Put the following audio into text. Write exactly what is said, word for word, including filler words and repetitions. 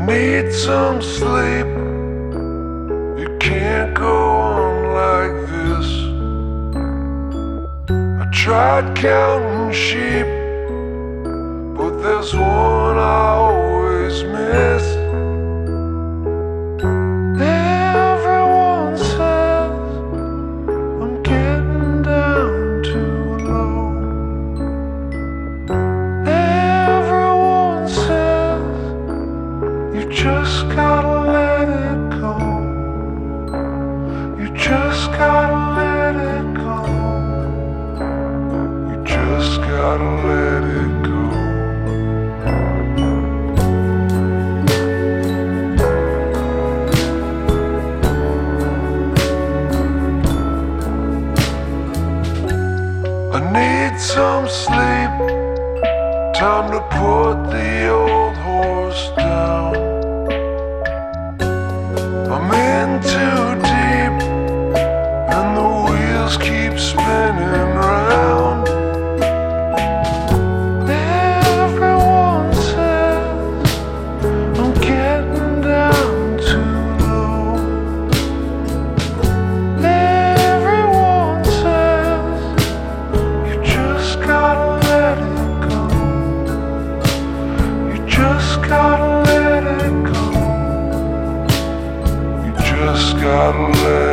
Need some sleep. You can't go on like this. I tried counting sheep, but there's one I always miss. Everyone says I'm getting down too low. Everyone says you just gotta let it go. You just gotta let it go. You just gotta let it go. I need some sleep. Time to put the old horse down. I'm in too deep, and the wheels keep spinning round. Everyone says I'm getting down too low. Everyone says you just gotta let it go. You just gotta let it go. You just gotta let